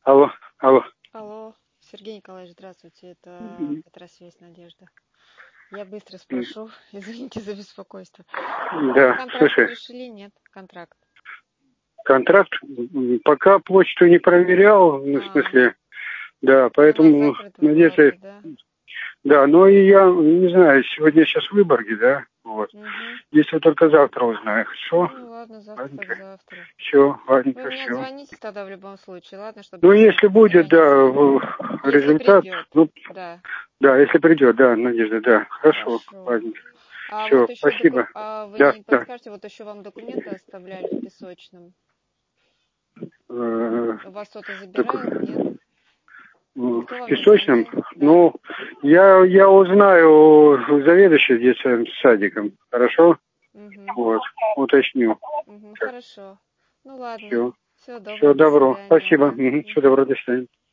Алло, алло. Алло, Сергей Николаевич, здравствуйте, это Петросвязь Надежда. Я быстро спрошу, извините за беспокойство. Да, Контракт слушай. решили? Нет, контракт. Контракт? Пока почту не проверял, ну, в смысле, да, поэтому, надеюсь, да? да, но и я не знаю, сегодня сейчас в Выборге, да, вот. Если только завтра узнаю, хорошо? Ну ладно, завтра так завтра. Все, ладненько, Вы мне все. звоните тогда в любом случае, ладно, чтобы... Ну, если будет, да, результат, придет, ну, да. да, если придет, да, Надежда, да, хорошо, ладненько. А Все, вот еще спасибо. вы Да, не да. подскажете, вот еще вам документы оставляли в Песочном? Э, У вас кто-то забирает, нет? В Никто вам не Песочном? звонил? Да. Ну, я узнаю у заведующей детским садиком, хорошо? Вот, уточню. Хорошо. Ну ладно. Все. Всего доброго. Все До добро. свидания. Спасибо. Да. Все добро, до свидания.